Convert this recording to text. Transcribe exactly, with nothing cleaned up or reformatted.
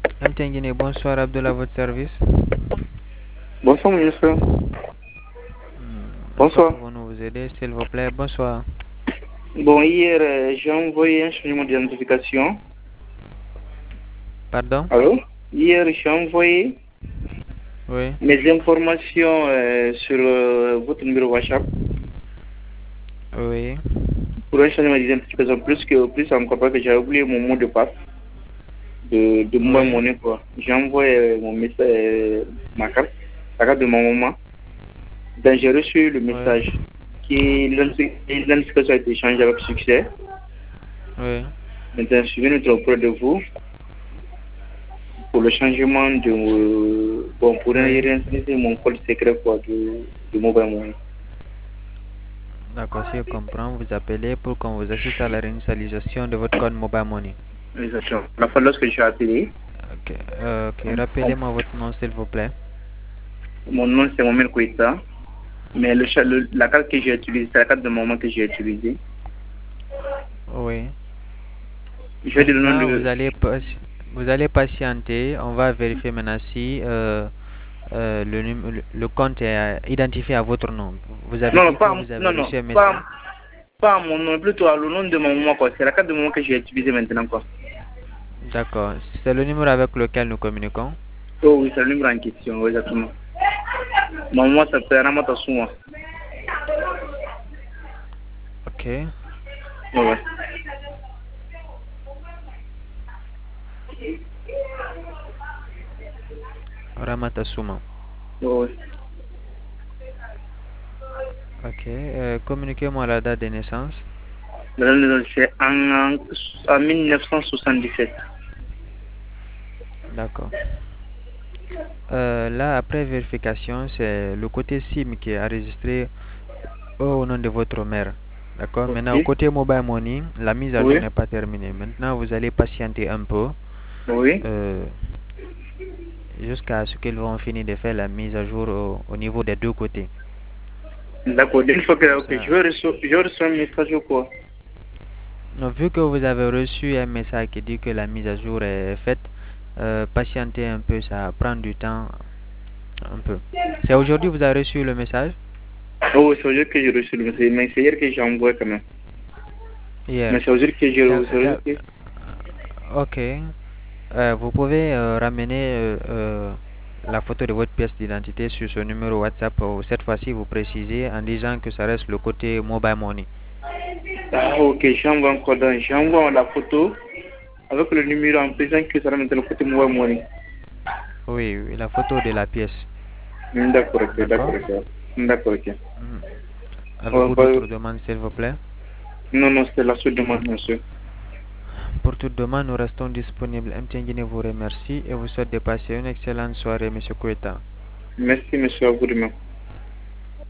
M T N Guinée, bonsoir Abdullah, à votre service. Bonsoir, monsieur. Hmm, En quoi Bonsoir. pouvons-nous vous aider, s'il vous plaît? Bonsoir. Bon, hier, euh, j'ai envoyé un changement d'identification. Pardon? Allô? Hier, j'ai envoyé Oui, mes informations euh, sur euh, votre numéro WhatsApp oui, pour un changement d'identification. Plus que plus encore parce que j'ai oublié mon mot de passe de, de mon oui, monnaie, quoi. J'ai envoyé euh, mon message, euh, ma carte, la carte de ma maman. Donc, j'ai reçu le oui, message que l'identification a été changée avec succès. oui. Maintenant, je suis venu auprès de vous pour le changement de euh, bon pour Oui. réinsérer mon code secret quoi de, de mobile money. D'accord, si je comprends, vous appelez pour qu'on vous assiste à la réinitialisation de votre code Mobile Money. Exactement. La fois lorsque je suis appelé, Ok, euh, ok, on- on- rappelez-moi votre nom, s'il vous plaît. mon nom c'est Mohamed Kouita, mais le, cha- le- la carte que j'ai utilisée, c'est la carte de maman que j'ai utilisée. Oui. Je vais dire le nom Maintenant, vous de allez, pas- vous allez patienter. On va vérifier maintenant si euh, euh, le, num- le, le compte est euh, identifié à votre nom. Vous avez non non dit que pas vous avez non non reçu un message. pas pas mon nom plutôt à le nom de ma maman quoi. C'est la carte de maman que j'ai utilisée maintenant quoi. D'accord. C'est le numéro avec lequel nous communiquons. Oh oui, c'est le numéro en question, oui, exactement. Ma maman s'appelle Ramata Souma. Ok. Ouais, ouais. Ramata Souma. Ouais, ouais. Ok. Euh, communiquez-moi la date de naissance. La date de naissance, c'est en, en mille neuf cent soixante-dix-sept. D'accord. Euh, là, après vérification, c'est le côté SIM qui est enregistré au nom de votre mère. D'accord. Maintenant, au Ok. côté Mobile Money, la mise à jour Oui. n'est pas terminée. Maintenant, vous allez patienter un peu Oui. euh, jusqu'à ce qu'ils vont finir de faire la mise à jour au, au niveau des deux côtés. D'accord. Une fois que Comme ok, je ça. vais recevoir, je vais recevoir un message ou quoi? Donc, vu que vous avez reçu un message qui dit que la mise à jour est faite, euh, patientez un peu, ça prend du temps un peu. C'est aujourd'hui que vous avez reçu le message? Oh, c'est aujourd'hui que j'ai reçu le message, mais c'est hier que j'ai envoyé quand même. Hier. Mais c'est aujourd'hui que j'ai D'ac- reçu. C'est aujourd'hui d'ac- que... Ok. Euh, vous pouvez euh, ramener euh, euh, la photo de votre pièce d'identité sur ce numéro WhatsApp. Ou cette fois-ci, vous précisez en disant que ça reste le côté mobile money. Ah, ok, j'envoie encore dans, j'envoie la photo avec le numéro en présent que ça va mettre le côté mobile money. Oui, oui, la photo de la pièce. Hmm, d'accord, ok, d'accord, D'accord. ok. Hmm, d'accord, ok. Mhm. Ouais, Avez-vous bah, d'autres demandes, s'il vous plaît? non, non, c'était la seule demande, monsieur. Pour toute demande, nous restons disponibles. M T N Guinée vous remercie et vous souhaite de passer une excellente soirée, Monsieur Koueta. Merci, monsieur, à vous demain.